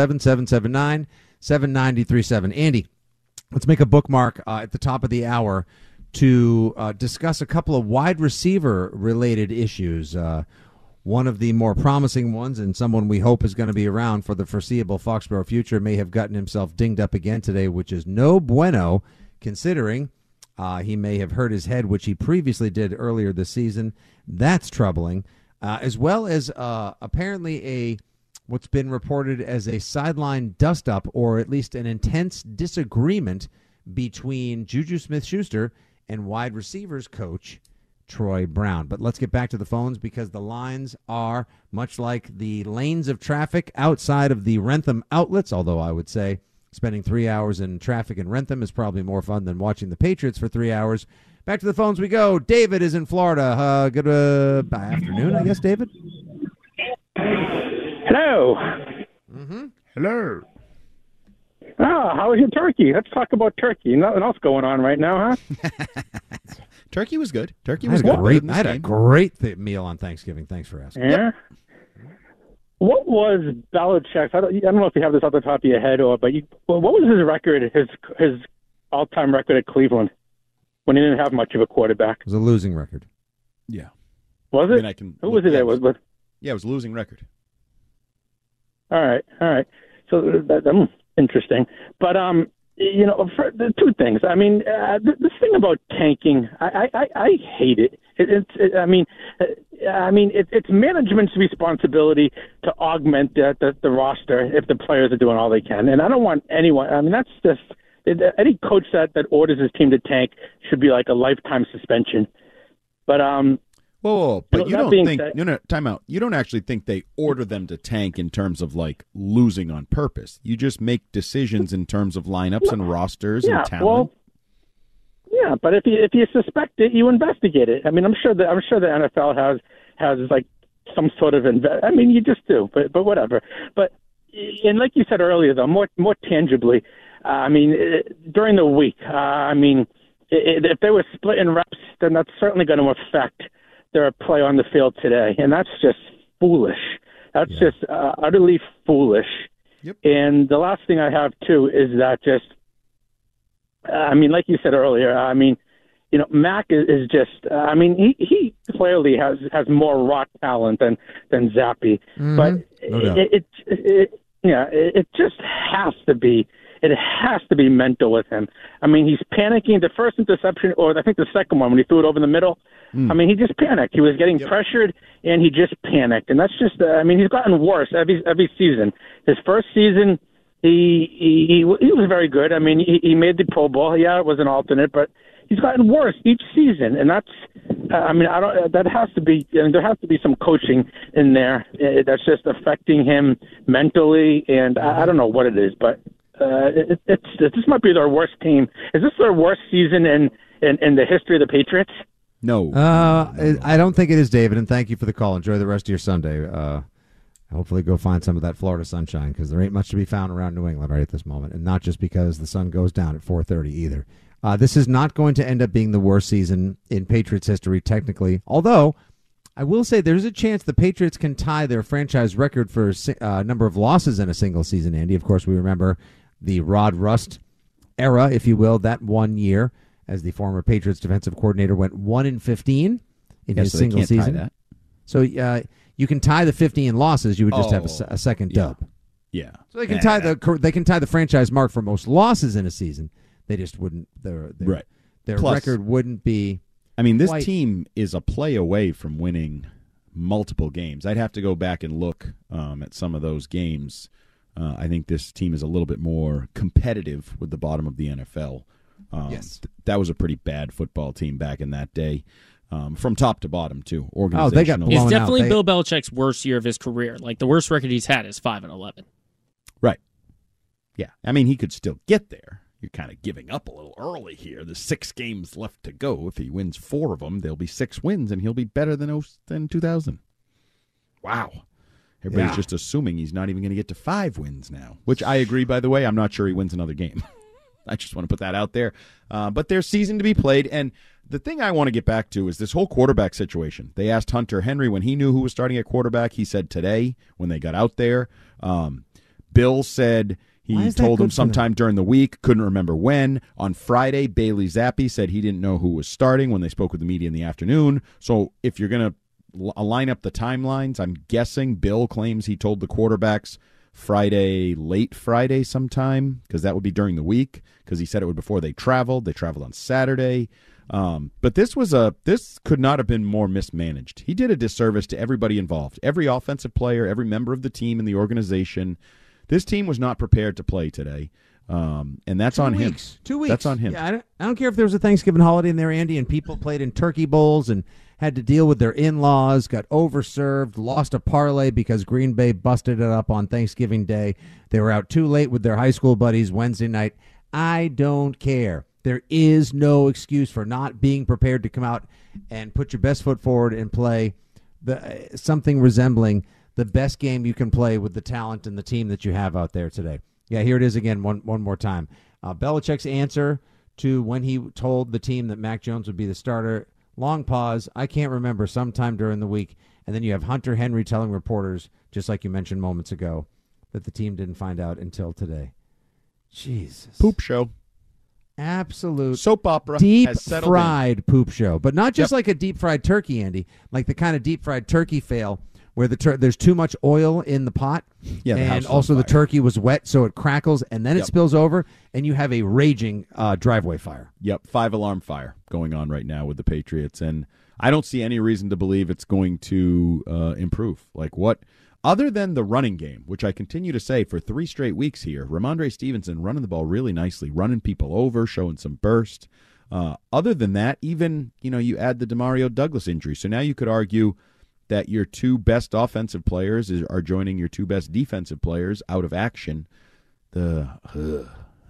617-779-7937. Andy, let's make a bookmark at the top of the hour to discuss a couple of wide receiver-related issues. One of the more promising ones, and someone we hope is going to be around for the foreseeable Foxborough future, may have gotten himself dinged up again today, which is no bueno, considering he may have hurt his head, which he previously did earlier this season. That's troubling. As well as apparently what's been reported as a sideline dust-up, or at least an intense disagreement between Juju Smith-Schuster and wide receivers coach Troy Brown. But let's get back to the phones, because the lines are much like the lanes of traffic outside of the Wrentham outlets, although I would say spending 3 hours in traffic in Wrentham is probably more fun than watching the Patriots for 3 hours. Back to the phones we go. David is in Florida. Good afternoon, I guess, David. Hello. Mm-hmm. Hello. How was your turkey? Let's talk about turkey. Nothing else going on right now, huh? Turkey was good. I had a great meal on Thanksgiving. Thanks for asking. Yeah. What was Belichick's? I don't know if you have this off the top of your head, what was his record? His all-time record at Cleveland when he didn't have much of a quarterback. It was a losing record. Yeah. Was it? Who was it that was with? Yeah, it was a losing record. All right. So that's interesting. But for the two things. I mean, this thing about tanking, I hate it. It's management's responsibility to augment the roster if the players are doing all they can, and I don't want anyone. I mean, that's just any coach that orders his team to tank should be like a lifetime suspension. But Whoa. But you don't think time out. You don't actually think they order them to tank in terms of like losing on purpose. You just make decisions in terms of lineups and rosters and talent. Yeah, but if you suspect it, you investigate it. I mean, I'm sure the NFL has like some sort of I mean, you just do, but whatever. But and like you said earlier, though, more tangibly, during the week, if they were splitting reps, then that's certainly going to affect their play on the field today, and that's just foolish. That's just utterly foolish. Yep. And the last thing I have too is that just, like you said earlier, Mac is just, he clearly has more raw talent than Zappi, but no doubt. It just has to be. It has to be mental with him. I mean, he's panicking. The first interception, or I think the second one, when he threw it over the middle, he just panicked. He was getting pressured, and he just panicked. And that's just, he's gotten worse every season. His first season, he was very good. I mean, he made the Pro Bowl. Yeah, it was an alternate, but he's gotten worse each season. And that's, that has to be, there has to be some coaching in there that's just affecting him mentally. And I don't know what it is, but this might be their worst team. Is this their worst season in the history of the Patriots? No. I don't think it is, David, and thank you for the call. Enjoy the rest of your Sunday. Hopefully go find some of that Florida sunshine, because there ain't much to be found around New England right at this moment, and not just because the sun goes down at 4:30 either. This is not going to end up being the worst season in Patriots history, technically, although I will say there's a chance the Patriots can tie their franchise record for number of losses in a single season, Andy. Of course, we remember the Rod Rust era, if you will, that 1 year as the former Patriots defensive coordinator went 1-15 in his so single they can't season. tie that. So you can tie the 15 losses. You would just have a second dub. Yeah. So they can tie the franchise mark for most losses in a season. They just wouldn't. Their Plus, record wouldn't be. I mean, this quite, team is a play away from winning multiple games. I'd have to go back and look at some of those games. I think this team is a little bit more competitive with the bottom of the NFL. Yes. That was a pretty bad football team back in that day. From top to bottom, too. Organizational. They got blown It's definitely out. Bill Belichick's worst year of his career. Like, the worst record he's had is 5-11. Right. Yeah. I mean, he could still get there. You're kind of giving up a little early here. There's 6 games left to go. If he wins 4 of them, there'll be 6 wins, and he'll be better than 2000. Wow. Everybody's just assuming he's not even going to get to 5 wins now, which I agree, by the way. I'm not sure he wins another game. I just want to put that out there. But there's season to be played, and the thing I want to get back to is this whole quarterback situation. They asked Hunter Henry when he knew who was starting at quarterback. He said today when they got out there. Bill said he told him sometime during the week, couldn't remember when. On Friday, Bailey Zappi said he didn't know who was starting when they spoke with the media in the afternoon. So if you're going to line up the timelines, I'm guessing Bill claims he told the quarterbacks late Friday sometime, because that would be during the week, because he said it would before they traveled. They traveled on Saturday. But this could not have been more mismanaged. He did a disservice to everybody involved, every offensive player, every member of the team and the organization. This team was not prepared to play today, and that's on him. 2 weeks. That's on him. Yeah, I don't care if there was a Thanksgiving holiday in there, Andy, and people played in turkey bowls and had to deal with their in-laws, got overserved, lost a parlay because Green Bay busted it up on Thanksgiving Day. They were out too late with their high school buddies Wednesday night. I don't care. There is no excuse for not being prepared to come out and put your best foot forward and play something resembling the best game you can play with the talent and the team that you have out there today. Yeah, here it is again one more time. Belichick's answer to when he told the team that Mac Jones would be the starter. Long pause. I can't remember, sometime during the week. And then you have Hunter Henry telling reporters, just like you mentioned moments ago, that the team didn't find out until today. Jesus. Poop show. Absolute soap opera. Deep-fried poop show. But not just like a deep-fried turkey, Andy. Like the kind of deep-fried turkey fail where there's too much oil in the pot, and also the turkey was wet, so it crackles, and then it spills over, and you have a raging driveway fire. Yep, 5-alarm fire going on right now with the Patriots, and I don't see any reason to believe it's going to improve. Like what? Other than the running game, which I continue to say for 3 straight weeks here, Ramondre Stevenson running the ball really nicely, running people over, showing some burst. Other than that, even you add the DeMario Douglas injury, so now you could argue that your 2 best offensive players are joining your 2 best defensive players out of action. We'll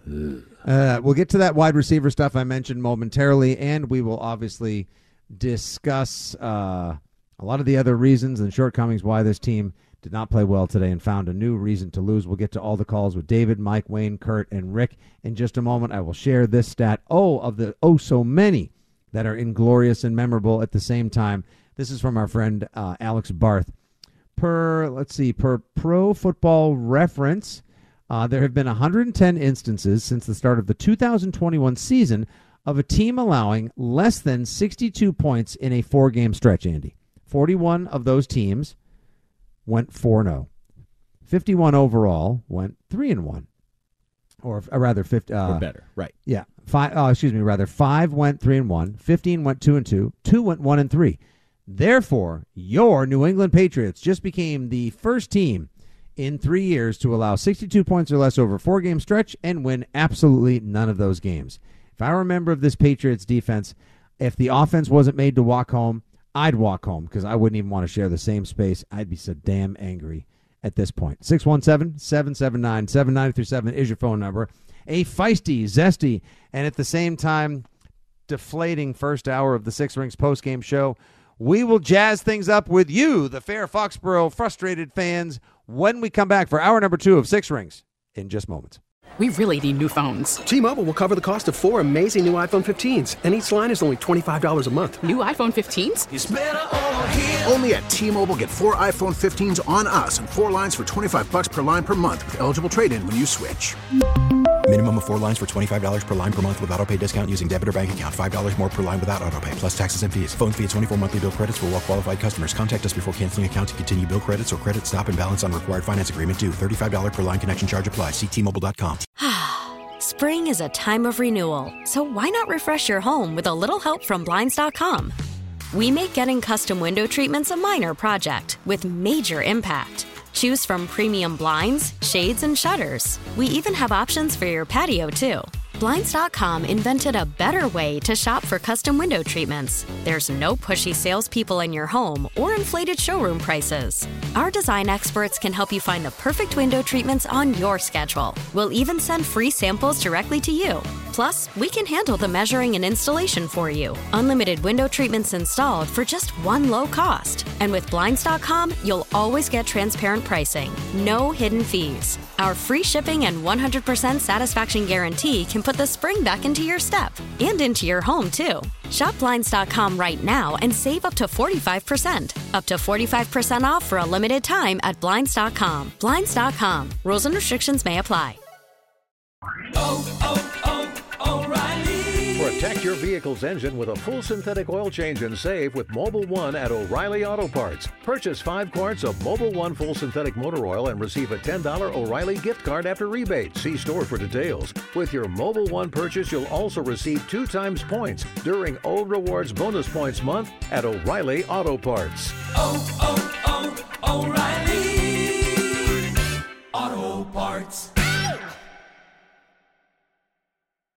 get to that wide receiver stuff I mentioned momentarily, and we will obviously discuss a lot of the other reasons and shortcomings why this team did not play well today and found a new reason to lose. We'll get to all the calls with David, Mike, Wayne, Kurt, and Rick in just a moment. I will share this stat, of the so many that are inglorious and memorable at the same time. This is from our friend Alex Barth. Per Pro Football Reference, there have been 110 instances since the start of the 2021 season of a team allowing less than 62 points in a 4-game stretch, Andy. 41 of those teams went 4-0. 51 overall went 3-1. Or rather, 50. Or better, right. Yeah. 5 went 3-1. 15 went 2-2. 2 went 1-3. Therefore, your New England Patriots just became the first team in 3 years to allow 62 points or less over a 4-game stretch and win absolutely none of those games. If I were a member of this Patriots defense, if the offense wasn't made to walk home, I'd walk home because I wouldn't even want to share the same space. I'd be so damn angry at this point. 617-779-7937 is your phone number. A feisty, zesty, and at the same time deflating first hour of the Six Rings postgame show We will jazz things up with you, the fair Foxborough frustrated fans, when we come back for hour number 2 of Six Rings in just moments. We really need new phones. T-Mobile will cover the cost of 4 amazing new iPhone 15s, and each line is only $25 a month. New iPhone 15s? It's better over here. Only at T-Mobile, get 4 iPhone 15s on us and 4 lines for $25 per line per month with eligible trade-in when you switch. Minimum of 4 lines for $25 per line per month with autopay discount using debit or bank account. $5 more per line without autopay, plus taxes and fees. Phone fee at 24 monthly bill credits for well-qualified customers. Contact us before canceling account to continue bill credits or credit stop and balance on required finance agreement due. $35 per line connection charge applies. See T-Mobile.com. Spring is a time of renewal, so why not refresh your home with a little help from Blinds.com? We make getting custom window treatments a minor project with major impact. Choose from premium blinds, shades, and shutters. We even have options for your patio, too. Blinds.com invented a better way to shop for custom window treatments. There's no pushy salespeople in your home or inflated showroom prices. Our design experts can help you find the perfect window treatments on your schedule. We'll even send free samples directly to you. Plus, we can handle the measuring and installation for you. Unlimited window treatments installed for just one low cost. And with Blinds.com, you'll always get transparent pricing. No hidden fees. Our free shipping and 100% satisfaction guarantee can put the spring back into your step and into your home, too. Shop Blinds.com right now and save up to 45%. Up to 45% off for a limited time at Blinds.com. Blinds.com. Rules and restrictions may apply. Protect your vehicle's engine with a full synthetic oil change and save with Mobil 1 at O'Reilly Auto Parts. Purchase 5 quarts of Mobil 1 full synthetic motor oil and receive a $10 O'Reilly gift card after rebate. See store for details. With your Mobil 1 purchase, you'll also receive 2 times points during Old Rewards Bonus Points Month at O'Reilly Auto Parts. O'Reilly Auto Parts.